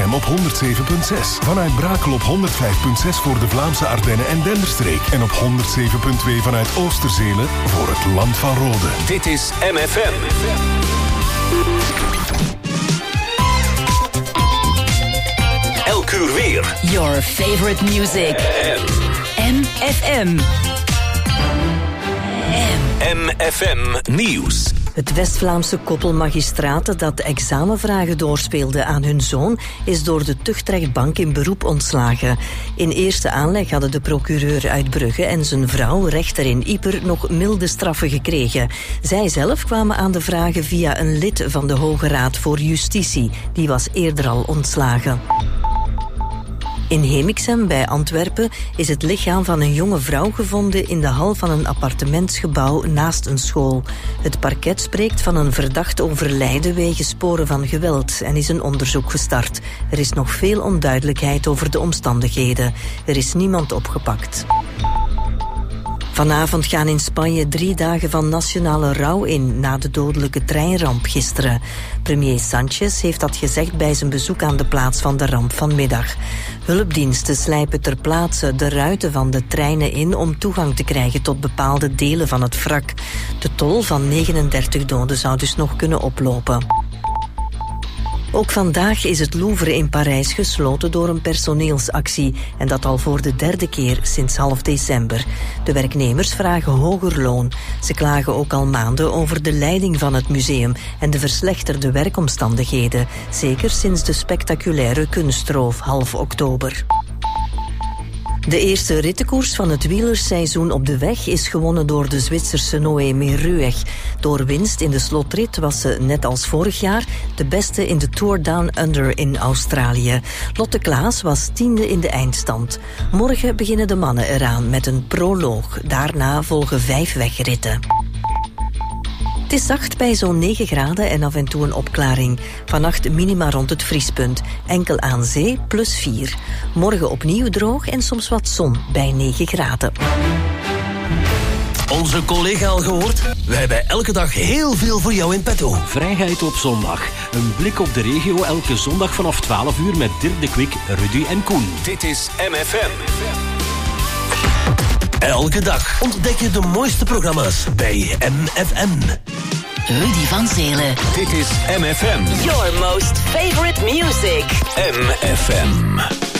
FM op 107.6. Vanuit Brakel op 105.6 voor de Vlaamse Ardennen en Denderstreek. En op 107.2 vanuit Oosterzelen voor het Land van Rode. Dit is MFM. Elk uur weer. Your favorite music. MFM. MFM Nieuws. Het West-Vlaamse koppel magistraten dat examenvragen doorspeelde aan hun zoon is door de tuchtrechtbank in beroep ontslagen. In eerste aanleg hadden de procureur uit Brugge en zijn vrouw, rechter in Ieper, nog milde straffen gekregen. Zij zelf kwamen aan de vragen via een lid van de Hoge Raad voor Justitie. Die was eerder al ontslagen. In Hemiksem bij Antwerpen is het lichaam van een jonge vrouw gevonden in de hal van een appartementsgebouw naast een school. Het parket spreekt van een verdacht overlijden wegens sporen van geweld en is een onderzoek gestart. Er is nog veel onduidelijkheid over de omstandigheden. Er is niemand opgepakt. Vanavond gaan in Spanje 3 dagen van nationale rouw in na de dodelijke treinramp gisteren. Premier Sánchez heeft dat gezegd bij zijn bezoek aan de plaats van de ramp vanmiddag. Hulpdiensten slijpen ter plaatse de ruiten van de treinen in om toegang te krijgen tot bepaalde delen van het wrak. De tol van 39 doden zou dus nog kunnen oplopen. Ook vandaag is het Louvre in Parijs gesloten door een personeelsactie. En dat al voor de 3e keer sinds half december. De werknemers vragen hoger loon. Ze klagen ook al maanden over de leiding van het museum en de verslechterde werkomstandigheden. Zeker sinds de spectaculaire kunstroof half oktober. De eerste rittenkoers van het wielerseizoen op de weg is gewonnen door de Zwitserse Noemi Rueg. Door winst in de slotrit was ze, net als vorig jaar, de beste in de Tour Down Under in Australië. Lotte Klaas was 10e in de eindstand. Morgen beginnen de mannen eraan met een proloog. Daarna volgen 5 wegritten. Het is zacht bij zo'n 9 graden en af en toe een opklaring. Vannacht minima rond het vriespunt. Enkel aan zee +4. Morgen opnieuw droog en soms wat zon bij 9 graden. Onze collega al gehoord? Wij hebben elke dag heel veel voor jou in petto. Vrijheid op zondag. Een blik op de regio elke zondag vanaf 12 uur met Dirk de Kwik, Rudy en Koen. Dit is MFM. Elke dag ontdek je de mooiste programma's bij MFM. Rudy van Zelen. Dit is MFM. Your most favorite music. MFM.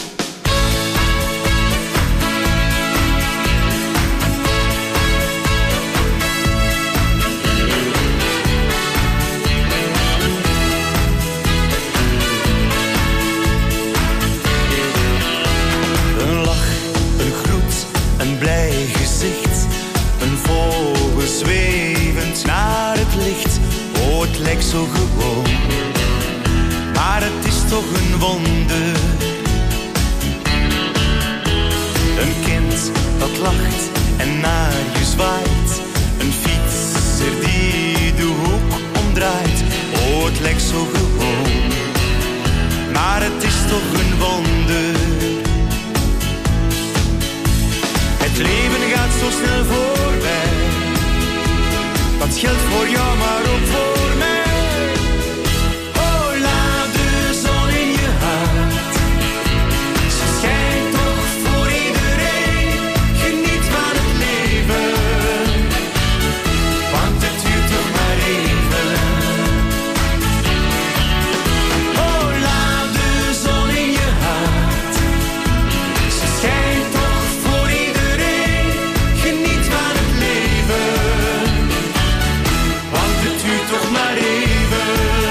Een lach, een groet, een blij gezicht. Een vogel zwevend naar het licht. Oh, het lijkt zo gewoon, maar het is toch een wonder. Een kind dat lacht en naar je zwaait. Een fietser die de hoek omdraait. Oh, het lijkt zo gewoon, maar het is toch een wonder. Het leven gaat zo snel voorbij. Dat geldt voor jou, maar ook voor mij. Oh, laat de zon in je hart. Ze schijnt toch voor iedereen. Geniet van het leven, want het duurt toch maar even. Oh, laat de zon in je hart. Ze schijnt toch voor iedereen. Geniet van het leven, want het duurt toch maar even.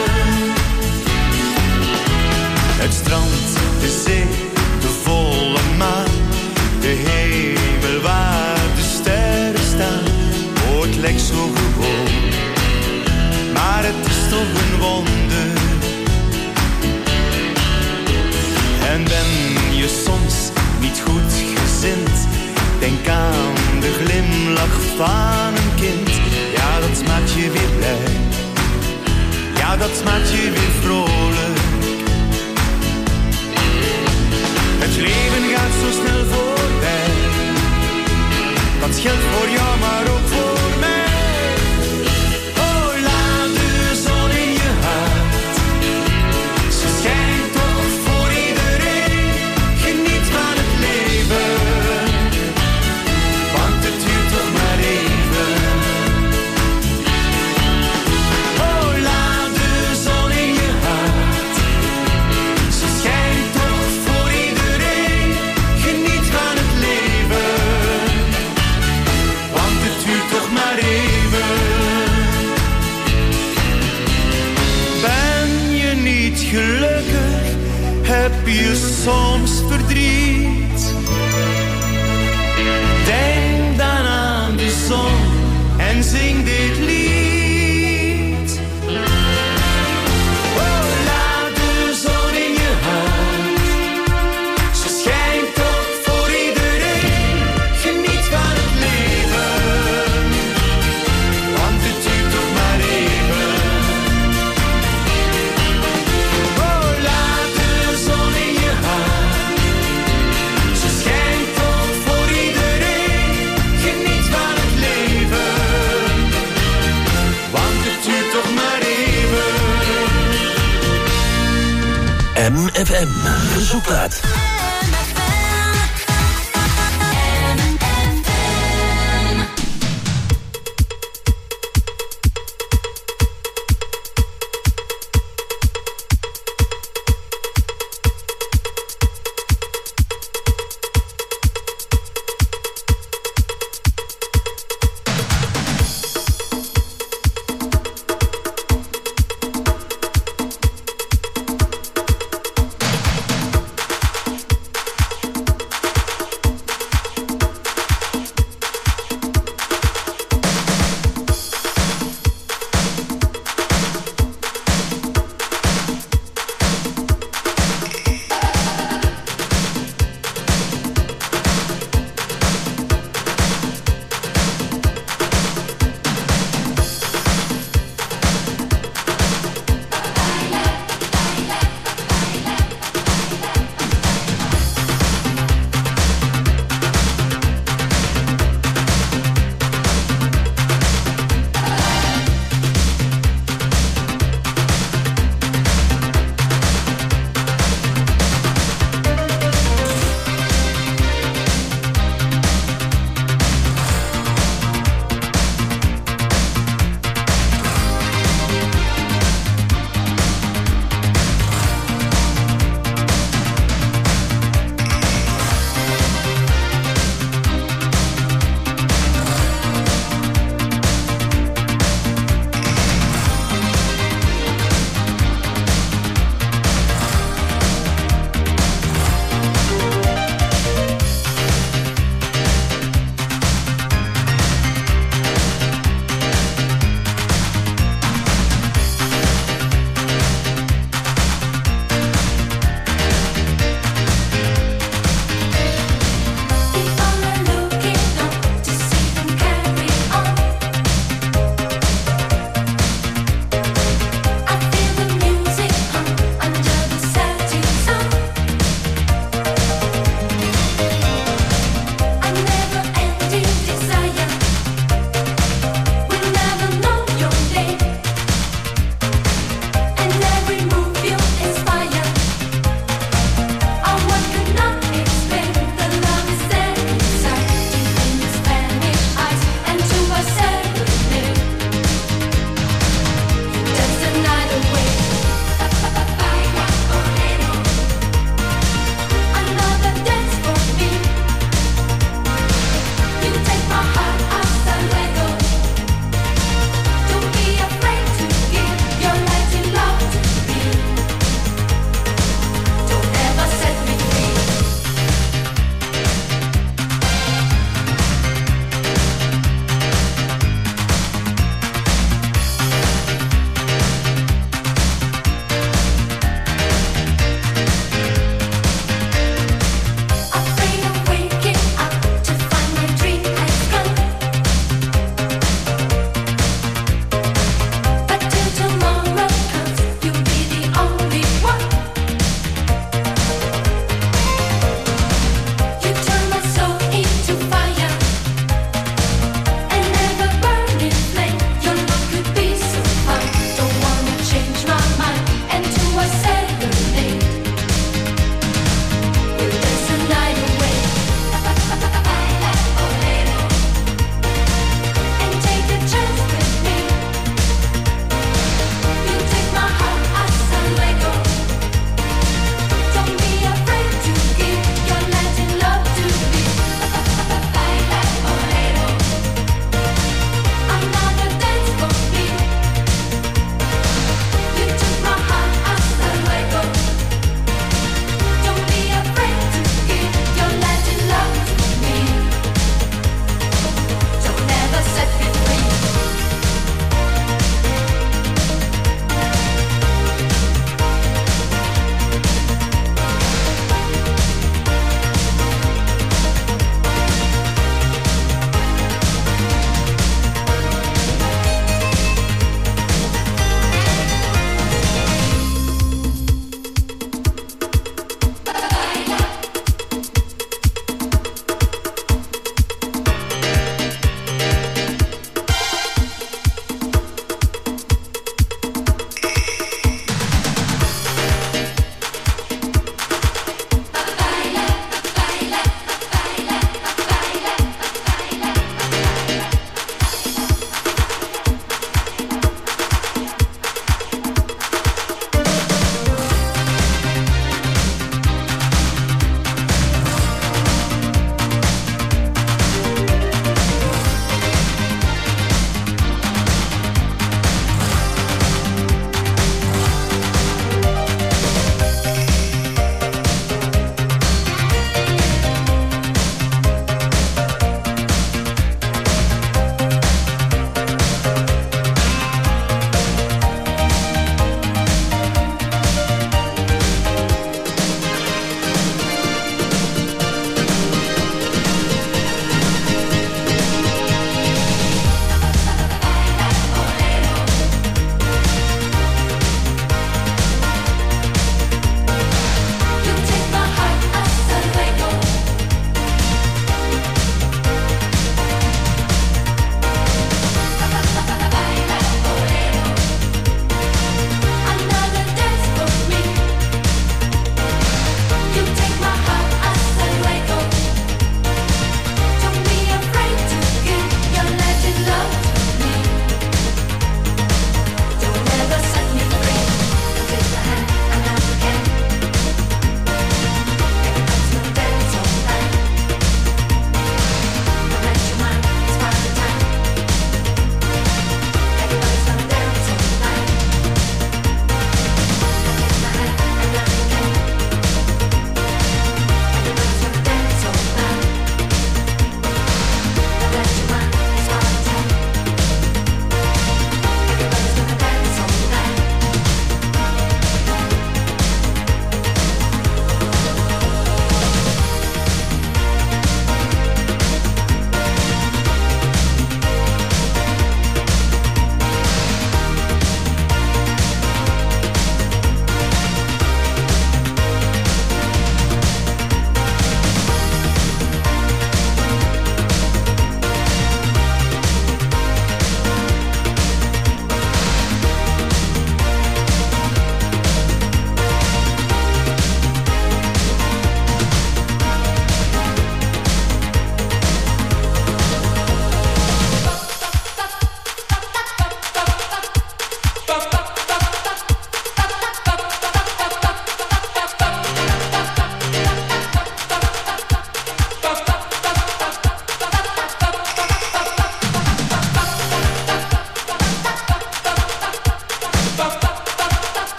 Het strand, de zee, de volle maan. De hemel waar de sterren staan. Oh, het lijkt zo gewoon, maar het is toch een wonder. En ben je soms niet goed gezind, denk aan de glimlach van een kind. Ja, dat maakt je weer blij. Ja, dat maakt je weer vrolijk. Het leven gaat zo snel voorbij. Dat geldt voor jou, maar ook voor mij. Oh, laat de zon in je hart. Ze schijnt toch voor je soms verdriet? Denk dan aan de zon en zing dit lied. Oh, laat de zon in je hart. Ze schijnt toch voor iedereen. Geniet van het leven, want het duurt toch maar even. Oh, laat de zon in je hart. Ze schijnt toch voor iedereen. Geniet van het leven, want het duurt toch maar even. MFM Verzoekplaat.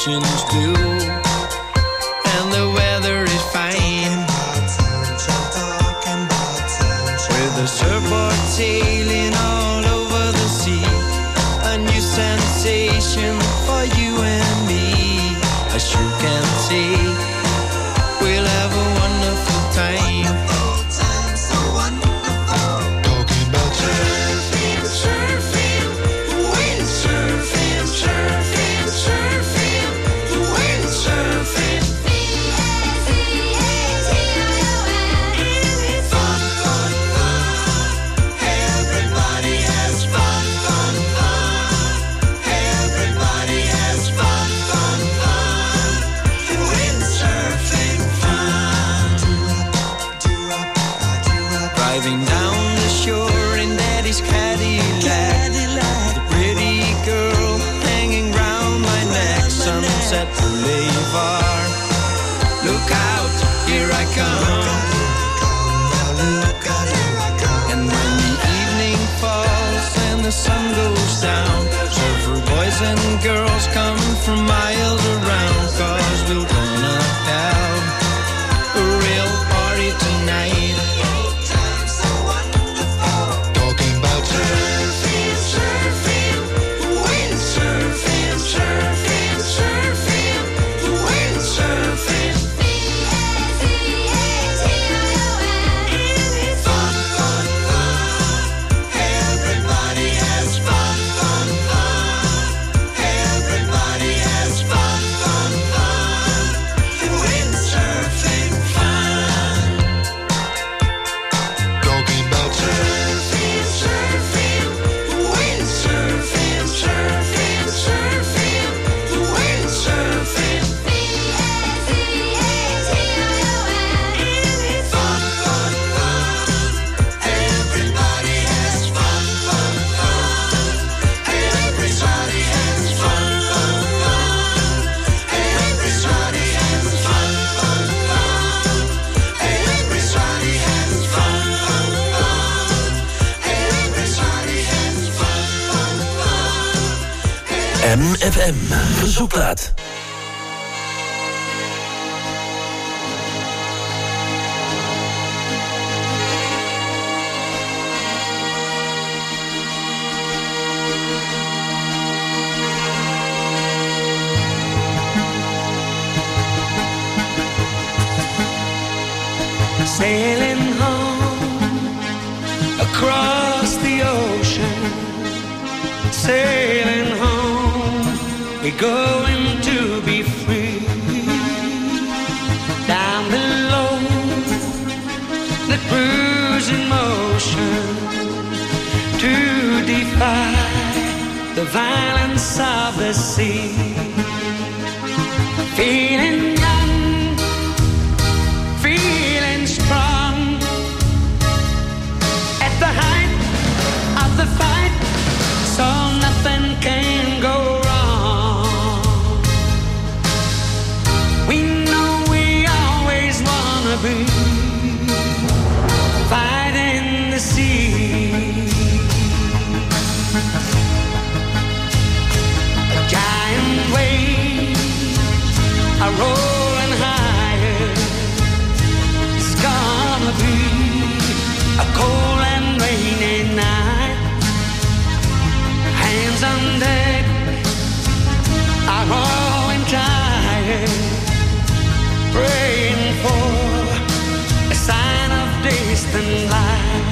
ocean's blue and the weather is fine. With the surfboard sailing all over the sea, a new sensation for you and me. As you can see, we'll have a wonderful time. Talking about surfing, surfing, windsurfing, surfing, surfing, windsurfing. Fun, fun, fun. Everybody has fun, fun, fun. Everybody has fun, fun, fun. Windsurfing fun. Driving down the shore in Daddy's Cadillac, the pretty girl hanging round my neck, Sunset Boulevard. Look out, here I come. And when the evening falls and the sun goes down, surfer boys and girls come from miles around, 'cause we're gonna have a real party tonight. Talking about surfing, surfing, windsurfing, surfing, surfing, windsurfing. Fun, fun, fun. Everybody has fun, fun, fun. Everybody has fun, fun, fun. Windsurfing fun. Talking about surfing, surfing, windsurfing, surfing, surfing, windsurfing. Fun, fun, fun. Everybody has fun, fun, fun. Everybody has fun, fun, fun. Everybody has fun, fun, fun. Everybody has fun, fun, fun. Everybody has fun, fun, fun. MFM Verzoekplaat. Sailing home across the ocean, sailing home, we're going to be free. Down below, the cruising motion, to defy the violence of the sea. Feeling young, feeling strong, at the height of the fight, so nothing can go wrong. We know we always wanna be fighting the sea. A giant wave are rolling higher. It's gonna be a cold and rainy night. Hands on deck are growing tired, praying for a sign of distant light.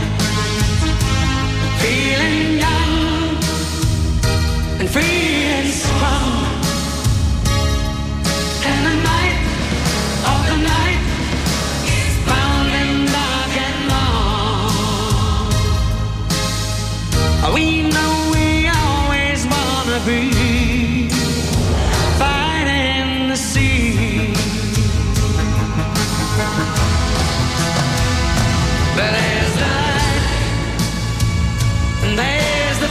Feeling young and feeling strong, and the night of the night is bound and dark and long. We know we always wanna be fighting the sea. But there's the light and there's the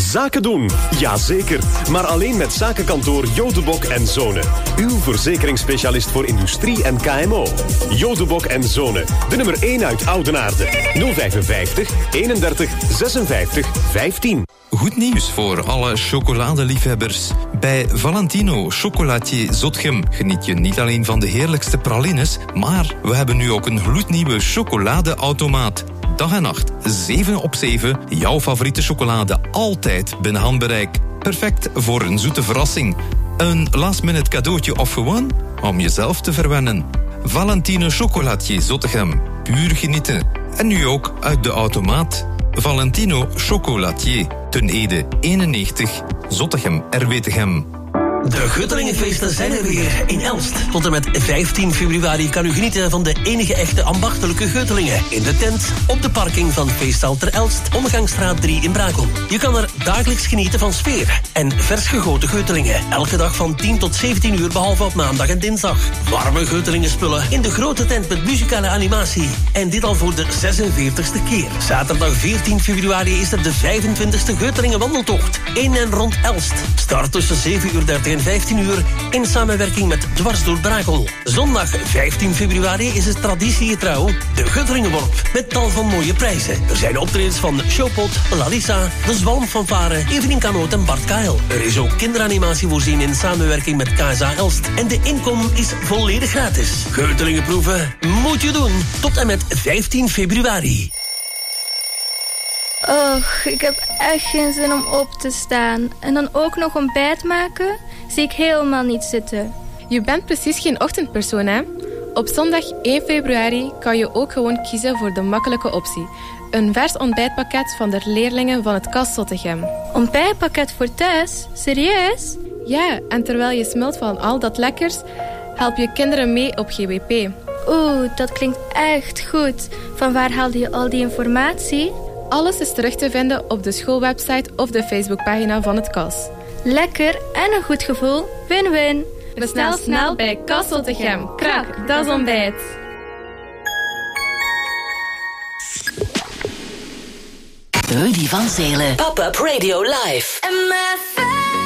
Zaken doen? Jazeker. Maar alleen met zakenkantoor Jodebok en Zonen. Uw verzekeringsspecialist voor industrie en KMO. Jodebok en Zonen. De nummer 1 uit Oudenaarde. 055 31 56 15. Goed nieuws voor alle chocoladeliefhebbers. Bij Valentino Chocolatier Zotgem geniet je niet alleen van de heerlijkste pralines, maar we hebben nu ook een gloednieuwe chocoladeautomaat. Dag en nacht, 7 op 7, jouw favoriete chocolade altijd binnen handbereik. Perfect voor een zoete verrassing. Een last-minute cadeautje of gewoon om jezelf te verwennen. Valentino Chocolatier Zottegem, puur genieten. En nu ook uit de automaat. Valentino Chocolatier, Ten Ede 91, Zottegem, Erwetegem. De Guttelingenfeesten zijn er weer in Elst. Tot en met 15 februari kan u genieten van de enige echte ambachtelijke Guttelingen. In de tent, op de parking van Feesthal ter Elst, Omgangsstraat 3 in Brakel. Je kan er dagelijks genieten van sfeer en vers gegoten Guttelingen. Elke dag van 10 tot 17 uur, behalve op maandag en dinsdag. Warme Guttelingenspullen in de grote tent met muzikale animatie. En dit al voor de 46e keer. Zaterdag 14 februari is er de 25e Guttelingen wandeltocht. In en rond Elst. Start tussen 7:30 en 15 uur in samenwerking met Dwars door Brakel. Zondag 15 februari is het traditiegetrouw de Guttelingenworp met tal van mooie prijzen. Er zijn optredens van Showpot, Larissa, de Zwalmfanfare, Evelien Kanoot en Bart Kael. Er is ook kinderanimatie voorzien in samenwerking met KSA Elst. En de inkom is volledig gratis. Guttelingenproeven moet je doen tot en met 15 februari. Och, ik heb echt geen zin om op te staan. En dan ook nog ontbijt maken? Zie ik helemaal niet zitten. Je bent precies geen ochtendpersoon, hè? Op zondag 1 februari kan je ook gewoon kiezen voor de makkelijke optie. Een vers ontbijtpakket van de leerlingen van het KAS Zottegem. Ontbijtpakket voor thuis? Serieus? Ja, en terwijl je smult van al dat lekkers, help je kinderen mee op GWP. Oeh, dat klinkt echt goed. Van waar haalde je al die informatie? Alles is terug te vinden op de schoolwebsite of de Facebookpagina van het KAS. Lekker en een goed gevoel. Win-win. Bestel snel bij KAS Zottegem. Krak, dat is ontbijt. Rudy van Zelen. Pop-up Radio Live. MFM.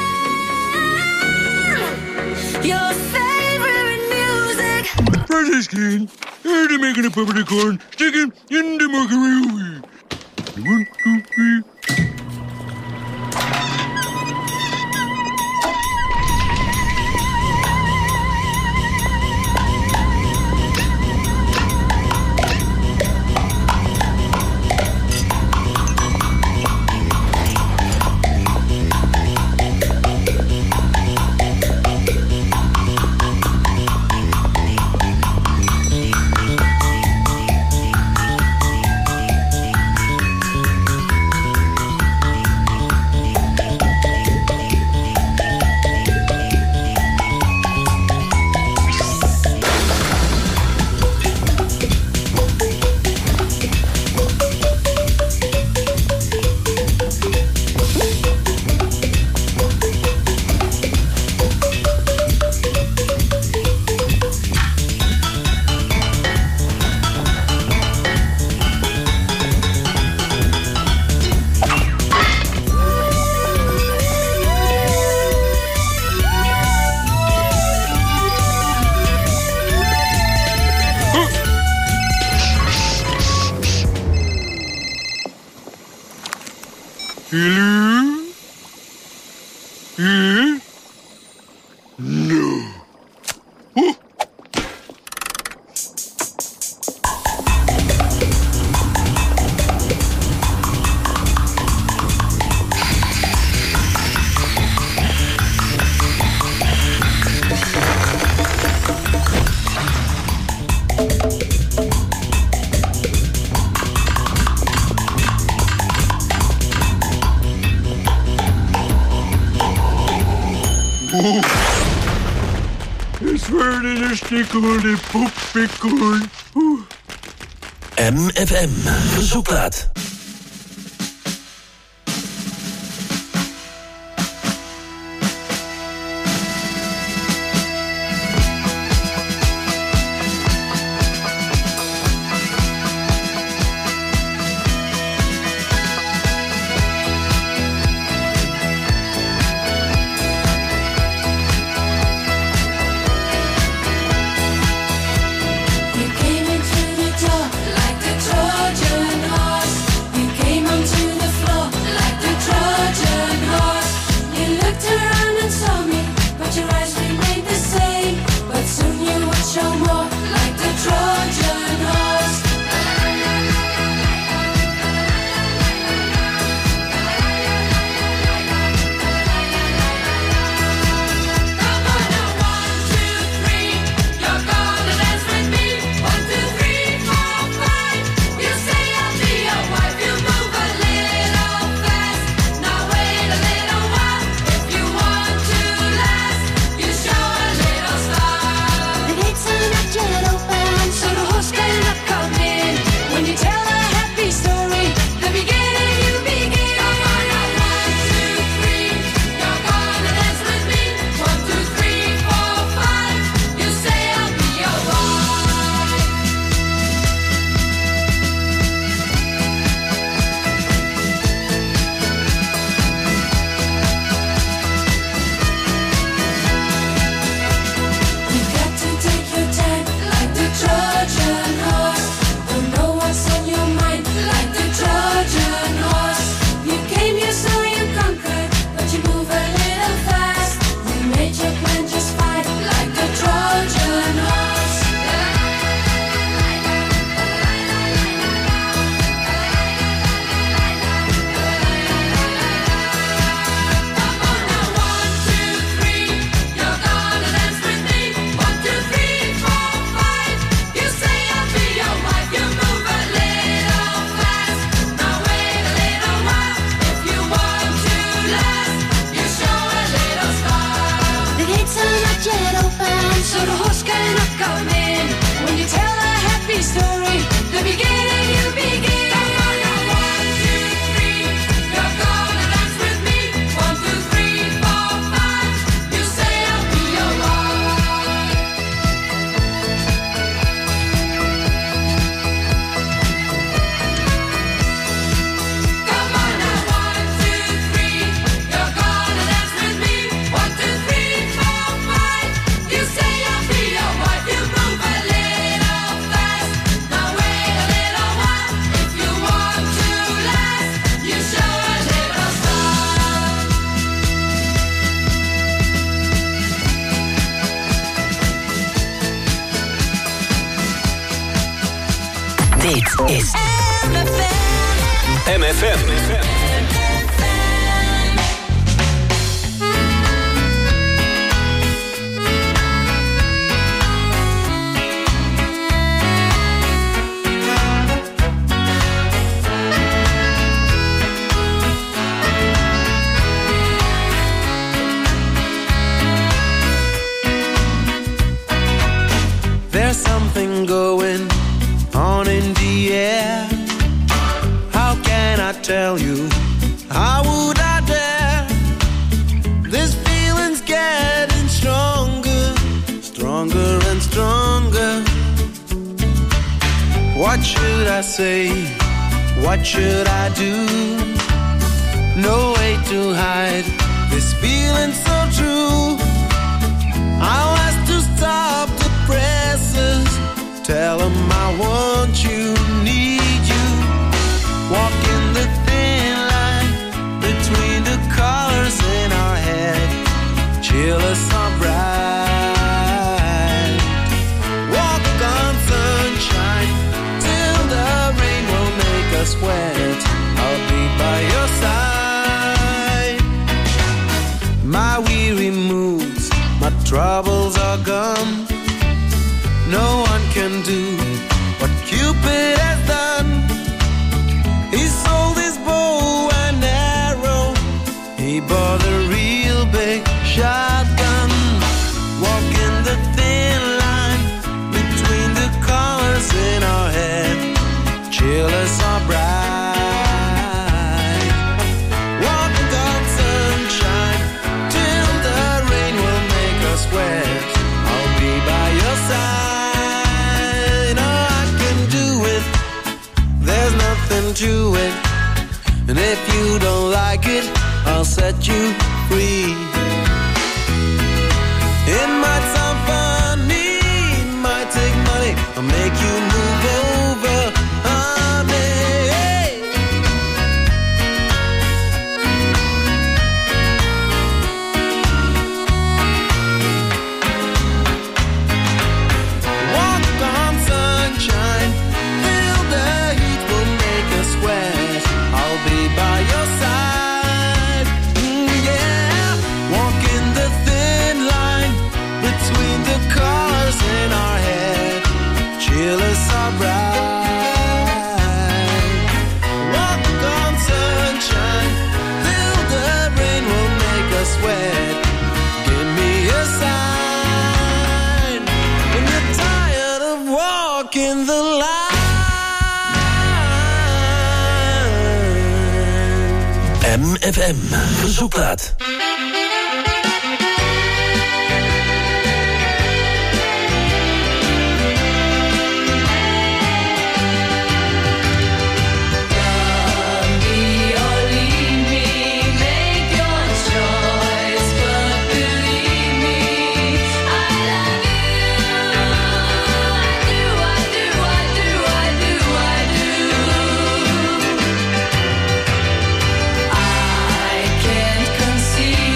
Your favorite music. First screen. And they're making a puppet corn. Stick him in the macaroni. 1, 2, 3. MFM Verzoekplaat. is MFM. There's something going on in the air. How can I tell you? How would I dare? This feeling's getting stronger, stronger and stronger. What should I say? What should I do? No way to hide this feeling so true. I'll ask to stop the presses. Tell them I want you, need you. Walking the thin line between the colors in our head. Chill us on bright. Walk on sunshine till the rain will make us wet. I'll be by your side. My weary moods, my troubles are gone. No one can do what Cupid has done. He sold his bow and arrow. He bought a real big shotgun. Walking the thin line between the colors in our head. Chill us are bright. Walk on sunshine till the rain will make us wet. I'll be by your side. To it, and if you don't like it, I'll set you free. It might sound funny, it might take money, I'll make you move over, honey. Walk on sunshine, feel the heat will make us sweat. I'll be by your side, yeah. Walking the thin line between the cars in our head. Chill us are bright. Walk on sunshine till the rain will make us sweat. Give me a sign when you're tired of walking the line. MFM Verzoekplaat. I can't conceive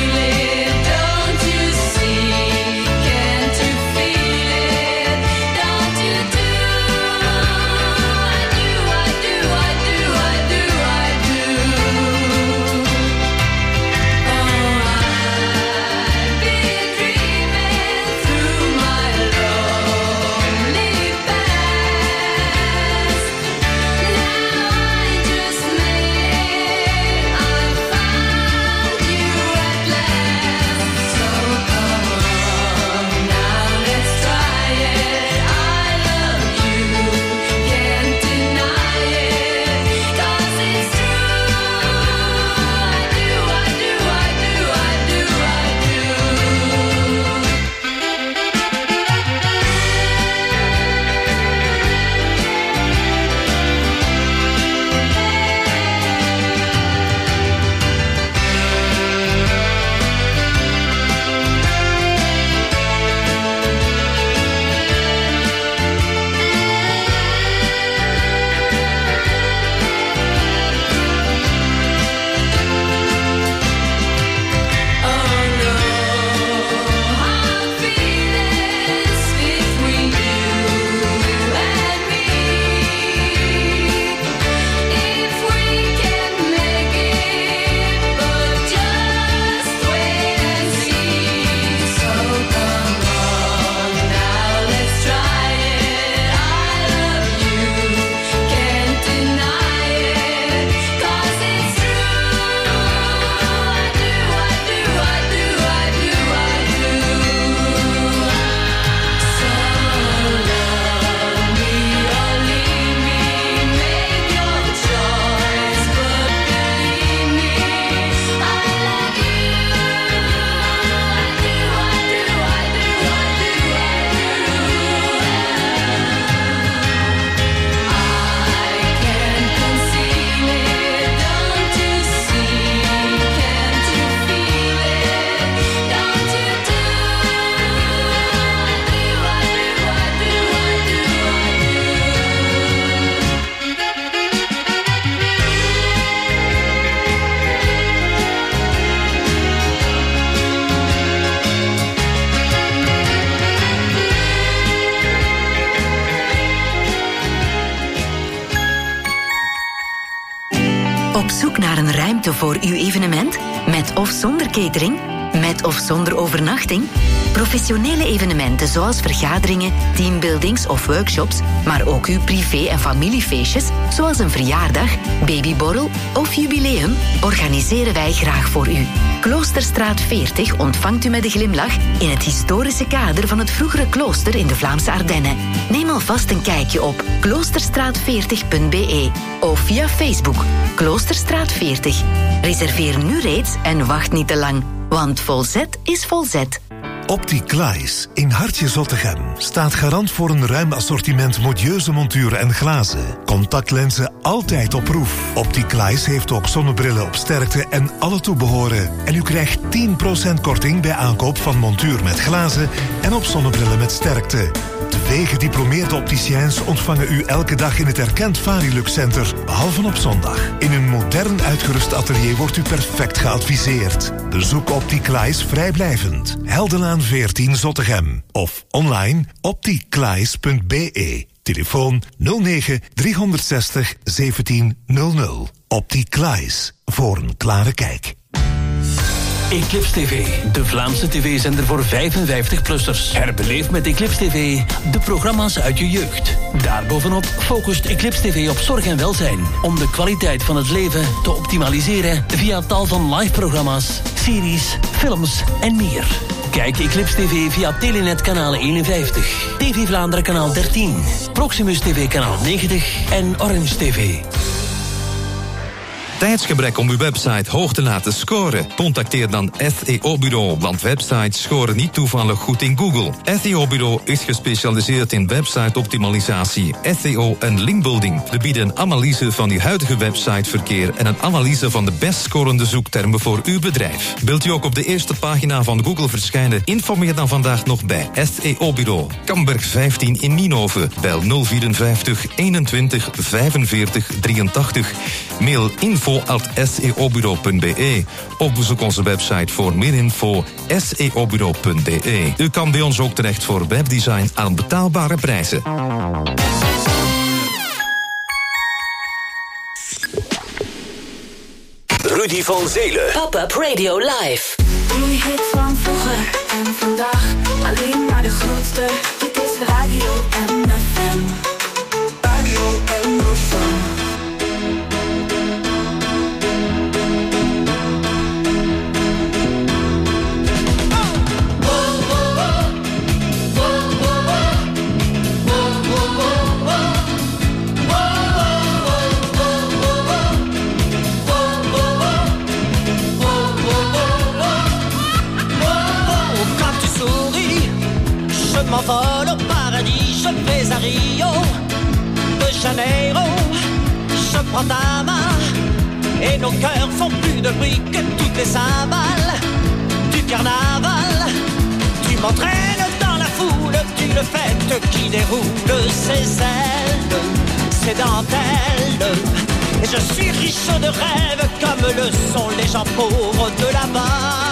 Op zoek naar een ruimte voor uw evenement? Met of zonder catering? Met of zonder overnachting? Professionele evenementen zoals vergaderingen, teambuildings of workshops, maar ook uw privé- en familiefeestjes, zoals een verjaardag, babyborrel of jubileum, organiseren wij graag voor u. Kloosterstraat 40 ontvangt u met een glimlach in het historische kader van het vroegere klooster in de Vlaamse Ardennen. Neem alvast een kijkje op kloosterstraat40.be of via Facebook Kloosterstraat 40. Reserveer nu reeds en wacht niet te lang, want volzet is volzet. Opticlies in Hartje Zottegem staat garant voor een ruim assortiment modieuze monturen en glazen. Contactlenzen altijd op proef. Opticlies heeft ook zonnebrillen op sterkte en alle toebehoren. En u krijgt 10% korting bij aankoop van montuur met glazen en op zonnebrillen met sterkte. 2 gediplomeerde opticiens ontvangen u elke dag in het erkend Varilux Center, behalve op zondag. In een modern uitgerust atelier wordt u perfect geadviseerd. Bezoek Opticlies vrijblijvend. Heldenlaan 14 Zottegem. Of online opticlies.be. Telefoon 09 360 1700. Opticlies. Voor een klare kijk. Eclipse TV, de Vlaamse tv-zender voor 55-plussers. Herbeleef met Eclipse TV de programma's uit je jeugd. Daarbovenop focust Eclipse TV op zorg en welzijn, om de kwaliteit van het leven te optimaliseren via tal van live-programma's, series, films en meer. Kijk Eclipse TV via Telenet kanaal 51, TV Vlaanderen kanaal 13, Proximus TV kanaal 90 en Orange TV. Tijdsgebrek om uw website hoog te laten scoren? Contacteer dan SEO-bureau, want websites scoren niet toevallig goed in Google. SEO-bureau is gespecialiseerd in website-optimalisatie, SEO en linkbuilding. We bieden een analyse van uw huidige websiteverkeer en een analyse van de best scorende zoektermen voor uw bedrijf. Wilt u ook op de eerste pagina van Google verschijnen? Informeer dan vandaag nog bij SEO-bureau. Kamberg 15 in Nienhoven. Bel 054 21 45 83. Mail info@seobureau.be of bezoek onze website voor meer info seobureau.be. U kan bij ons ook terecht voor webdesign aan betaalbare prijzen. Rudy van Zelen. Pop-up Radio Live. Die hit van vroeger en vandaag, alleen maar de grootste. Dit is Radio MFM. Radio MFM. Je m'envole au paradis, je vais à Rio de Janeiro. Je prends ta main et nos cœurs font plus de bruit que toutes les cymbales du carnaval. Tu m'entraînes dans la foule d'une fête qui déroule ses ailes, ses dentelles. Et je suis riche de rêves comme le sont les gens pauvres de là-bas.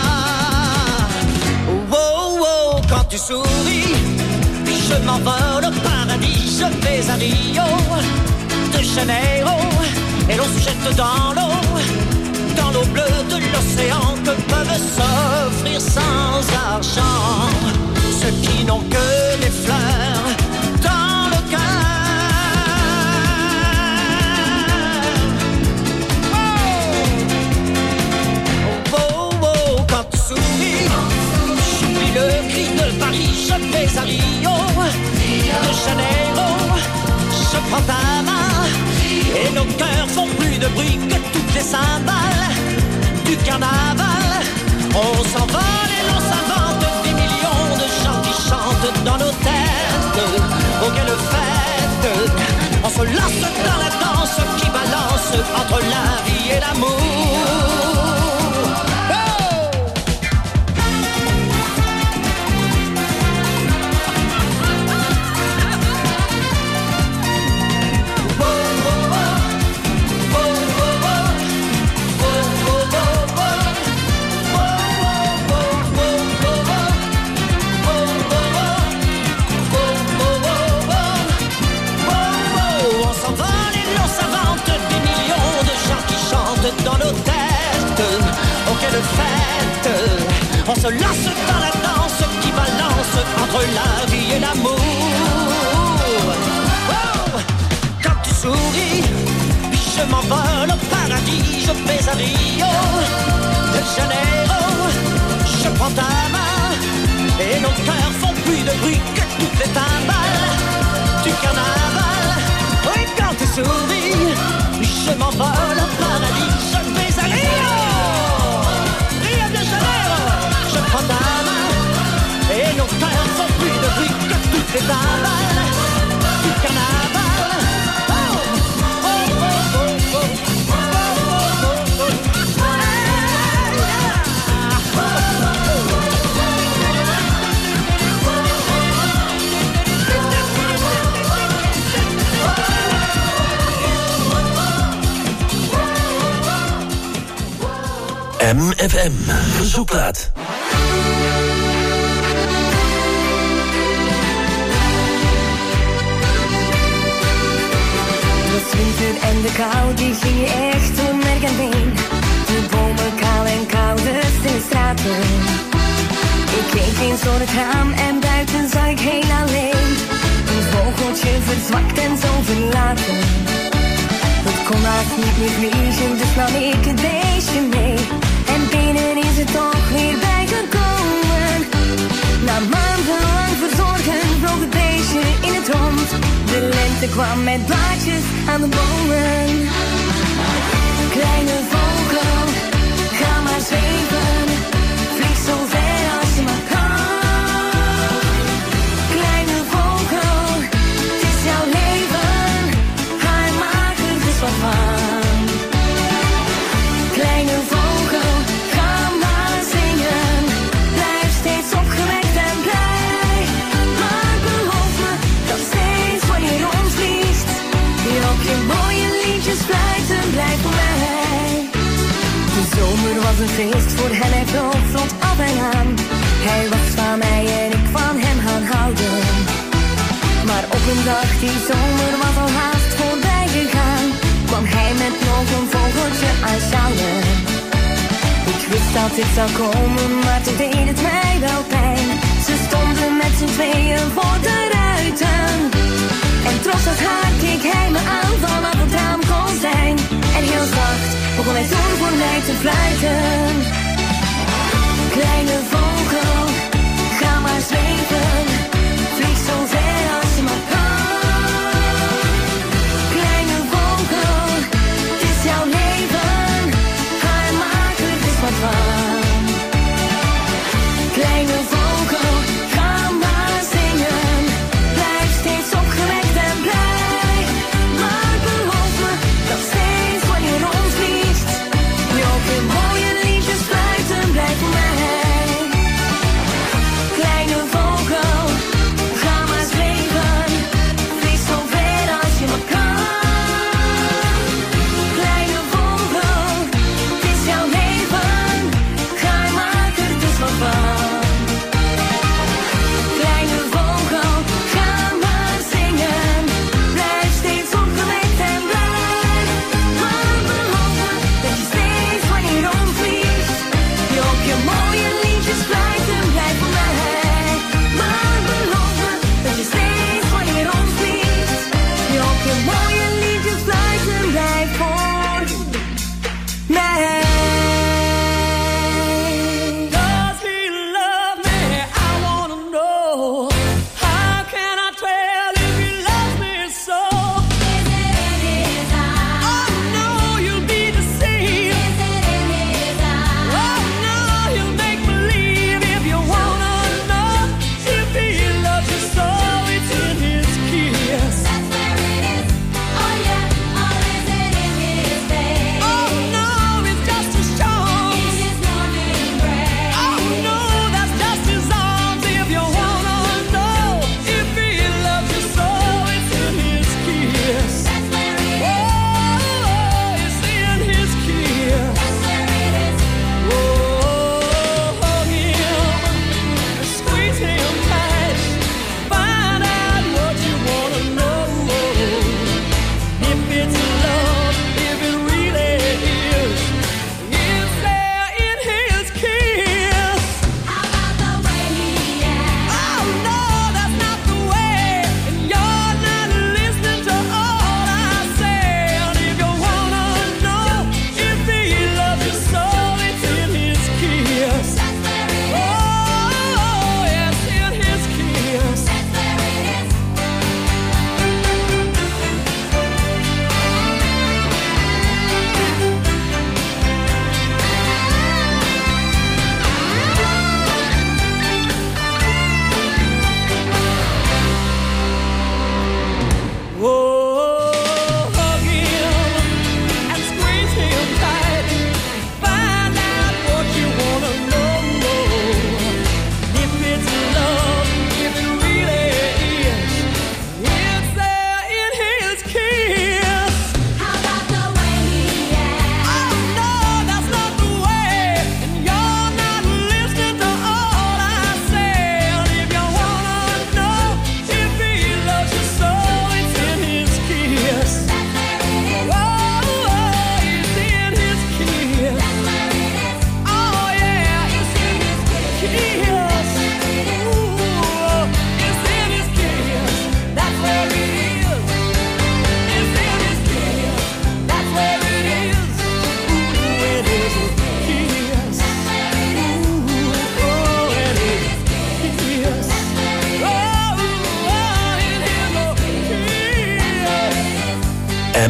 Quand tu souris, je m'envole au paradis, je vais à Rio de Janeiro. Et l'on se jette dans l'eau bleue de l'océan que peuvent s'offrir sans argent ceux qui n'ont que des fleurs dans le cœur. Oh, quand tu souris, le cri de Paris, je vais à Rio de Janeiro. Je prends ta main et nos cœurs font plus de bruit que toutes les cymbales du carnaval. On s'envole et l'on s'invente des millions de gens qui chantent dans nos têtes. Oh, quelle fête! On se lance dans la danse qui balance entre la vie et l'amour. vais à Rio de Janeiro. Je prends ta main et nos cœurs font plus de bruit que toutes les timbales du carnaval. Oui, quand tu souris, je m'envole au paradis. Je vais à Rio, Rio de Janeiro. Je prends ta main et nos cœurs font plus de bruit que toutes les timbales du carnaval. MFM Verzoeklaat. De winter en de kou, die ging je echt door merk en been. De bomen kaal en koude stille straten. Ik keek eens door het raam en buiten zag ik heel alleen een vogeltje verzwakt en zo verlaten. Het kon haast niet meer vliegen, dus nam ik het beestje mee. En binnen is het toch weer bijgekomen. Na maandenlang verzorgen vloog het beestje in het rond. De lente kwam met blaadjes aan de bomen. Kleine vogel, ga maar zweven. Vlieg zo ver als je maar kan. Kleine vogel, het is jouw leven. Ga er maak er dus wat van. Kleine vogel, ga maar zingen. Blijf steeds opgewekt en blij. Maar beloof me dat steeds wanneer je rondvliegt, je ook je mooie liedjes fluiten blijft voor mij. De zomer was een feest voor hem, hij vloog vlot af en aan. Hij was van mij en ik van hem gaan houden. Maar op een dag die zomer was al haast voorbij gegaan, kwam hij met nog een vogeltje aanschouwen. Ik wist dat dit zou komen, maar toen deed het mij wel pijn. Ze stonden met z'n tweeën voor de ruiten. En trots als haar keek hij me aan vanaf het raam kon zijn. En heel zacht begon hij toen voor mij te fluiten. Kleine vogel, ga maar zweven. Vlieg zo ver als je maar kan. Kleine vogel, het is jouw leven. Ga er maak er dus wat van. Kleine vogel, ga maar zingen. Blijf steeds opgewekt en blij. Maar beloof me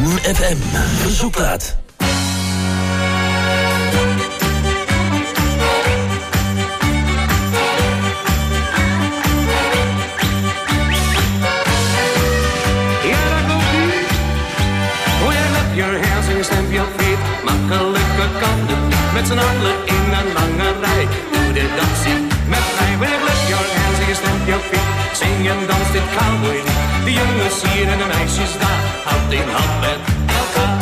MFM. Verzoekplaat. Stamp your feet, makkelijker kan het niet. Met z'n allen in een lange rij. Doe de dansie met mij. Wanneer clap your hands en je stamp your feet. Zing en dans dit cowboy lied. De jongens hier en de meisjes daar. Hand in hand met elkaar.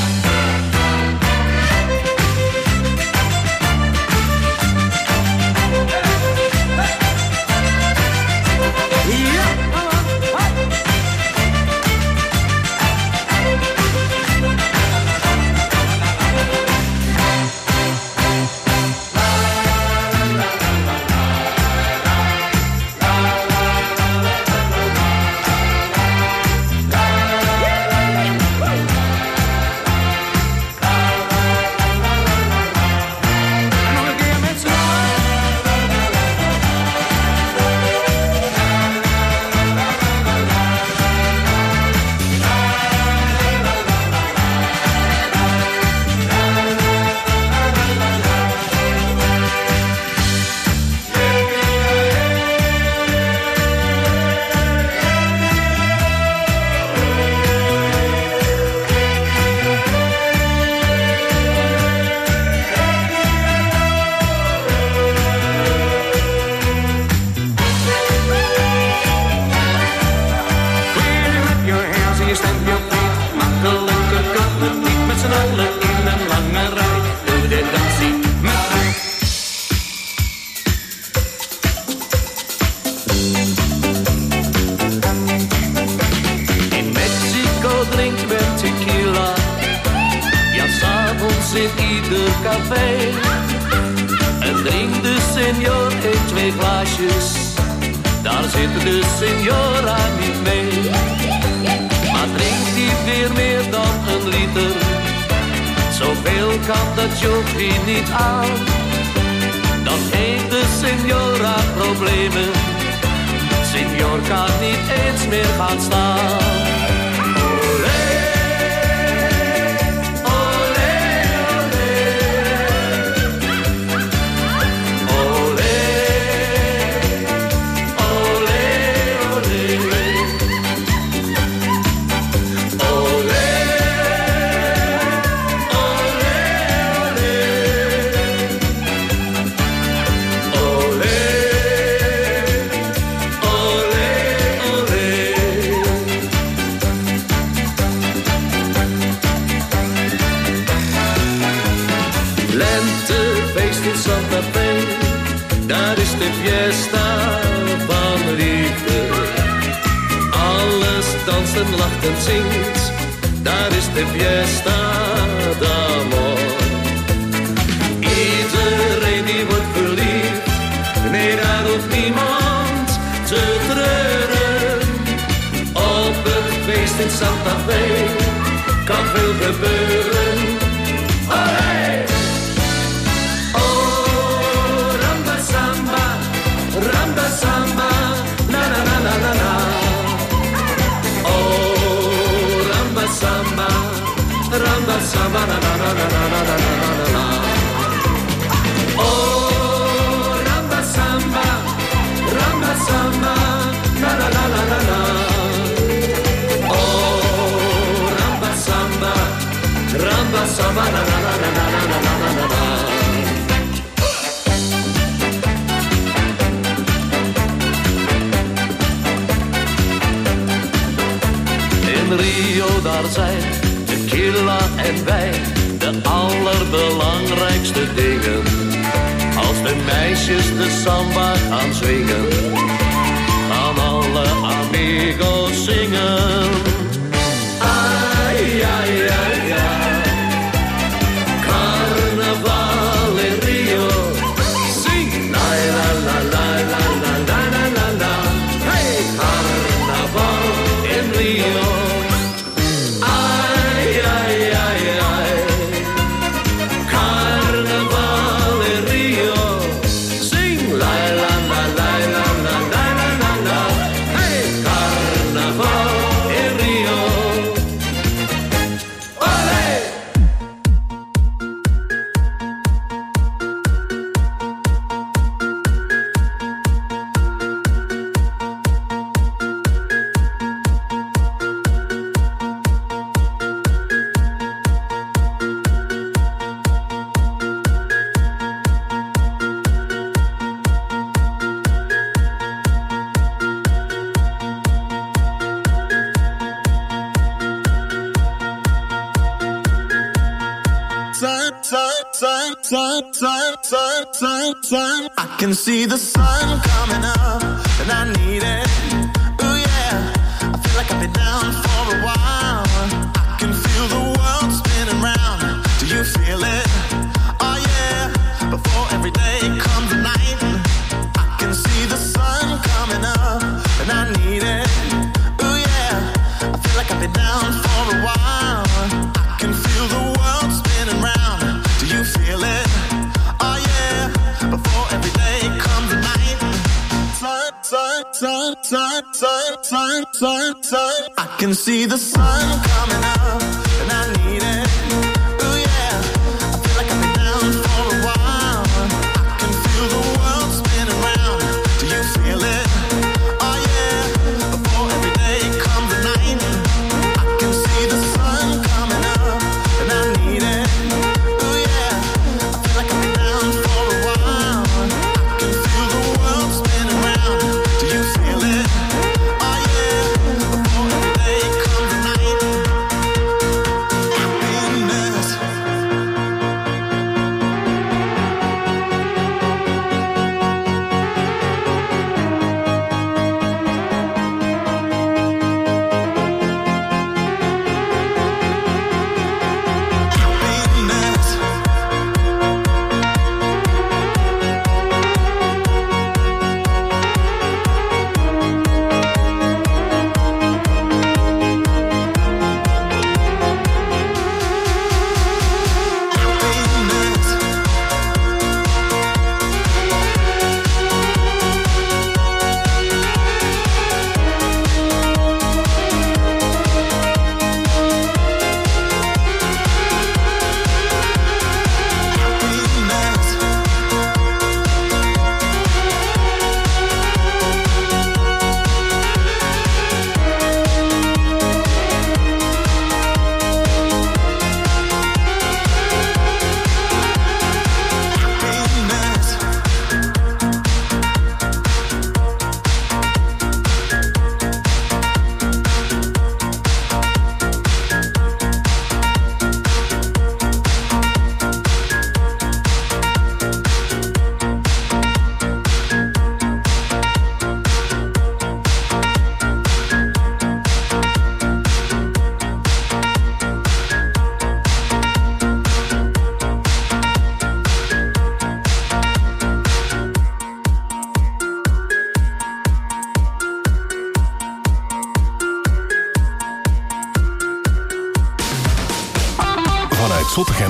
In Rio, daar zijn tequila en wijn de allerbelangrijkste dingen. Als de meisjes de samba gaan zwingen, gaan alle amigos zingen. Ai, ai, ai, ai. Carnaval in Rio. Zing, la la la la la la la la la. Hey, carnaval in Rio. Ai, ai, ai, ai. Carnaval in Rio. Zing, la la la la la la la la la. Hey, carnaval in Rio. sun. I can see the sun coming up, and I need it. Ooh yeah, I feel like I've been down for a while. I can feel the world spinning round. Do you feel it? Oh yeah, before every day comes a night. I can see the sun coming up, and I need it. Ooh yeah, I feel like I've been down for a while. I can feel the world spinning round. Do you feel it? Oh yeah, before every day comes a night. Sun, sun, sun, sun, sun, sun, sun, sun. I can see the sun coming up, and I need it. Ooh yeah, I feel like I've been down for a while. I can feel the world spinning round. Do you feel it? Oh yeah, before every day comes a night. I can see the sun coming up, and I need it. Ooh yeah, I feel like I've been down for a while. I can feel the world spinning round. Do you feel it? Oh yeah, before every day comes a night. Happiness. Vanuit Zottegem